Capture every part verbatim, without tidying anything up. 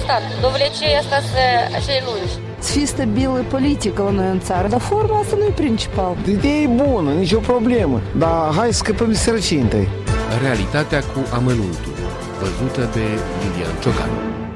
stat. Довлече asta să acei lungi. Să fie stabilă politică la noi în țară, dar forma asta nu e principal. Ideea e bună, nicio problemă, dar hai să scăpăm de sărăcie întâi. Realitatea cu amănuntul, văzută de Lilian Ciocan.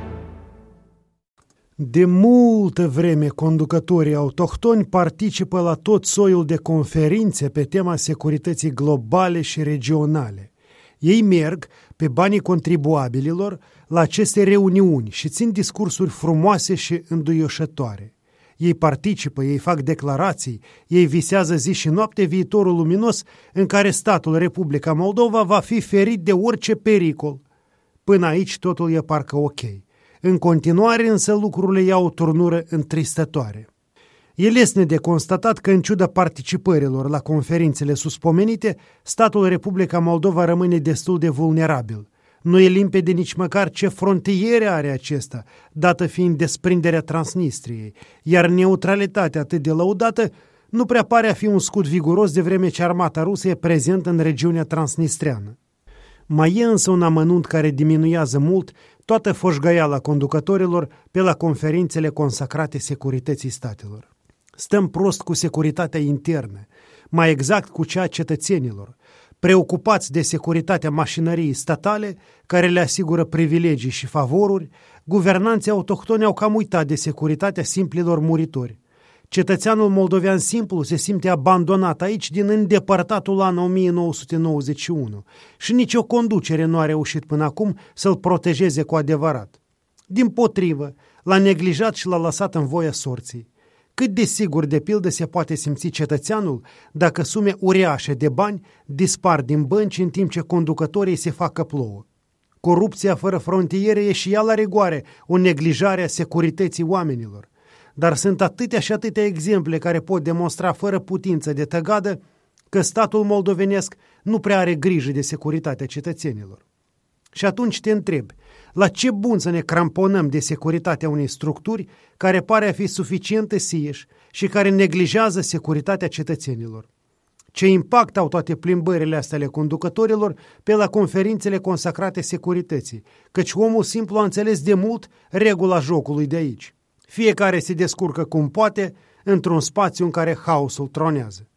De multă vreme, conducătorii autohtoni participă la tot soiul de conferințe pe tema securității globale și regionale. Ei merg, pe banii contribuabililor, la aceste reuniuni și țin discursuri frumoase și înduioșătoare. Ei participă, ei fac declarații, ei visează zi și noapte viitorul luminos în care statul Republica Moldova va fi ferit de orice pericol. Până aici totul e parcă ok. În continuare însă lucrurile iau o turnură întristătoare. E lesne de constatat că în ciuda participărilor la conferințele suspomenite, statul Republica Moldova rămâne destul de vulnerabil. Nu e limpede nici măcar ce frontiere are acesta, dată fiind desprinderea Transnistriei, iar neutralitatea atât de lăudată nu prea pare a fi un scut viguros de vreme ce armata rusă e prezentă în regiunea transnistreană. Mai e însă un amănunt care diminuează mult toată foșgăiala conducătorilor pe la conferințele consacrate securității statelor. Stăm prost cu securitatea internă, mai exact cu cea a cetățenilor, preocupați de securitatea mașinăriei statale, care le asigură privilegii și favoruri, guvernanții autohtoni au cam uitat de securitatea simplilor muritori. Cetățeanul moldovean simplu se simte abandonat aici din îndepărtatul an o mie nouă sute nouăzeci și unu și nicio conducere nu a reușit până acum să-l protejeze cu adevărat. Dimpotrivă, l-a neglijat și l-a lăsat în voia sorții. Cât de sigur, de pildă, se poate simți cetățeanul dacă sume uriașe de bani dispar din bănci în timp ce conducătorii se fac că plouă. Corupția fără frontiere e și ea la rigoare o neglijare a securității oamenilor. Dar sunt atâtea și atâtea exemple care pot demonstra fără putință de tăgadă că statul moldovenesc nu prea are grijă de securitatea cetățenilor. Și atunci te întrebi, la ce bun să ne cramponăm de securitatea unei structuri care pare a fi suficientă sieși și care neglijează securitatea cetățenilor? Ce impact au toate plimbările astea ale conducătorilor pe la conferințele consacrate securității, căci omul simplu a înțeles de mult regula jocului de aici. Fiecare se descurcă cum poate într-un spațiu în care haosul tronează.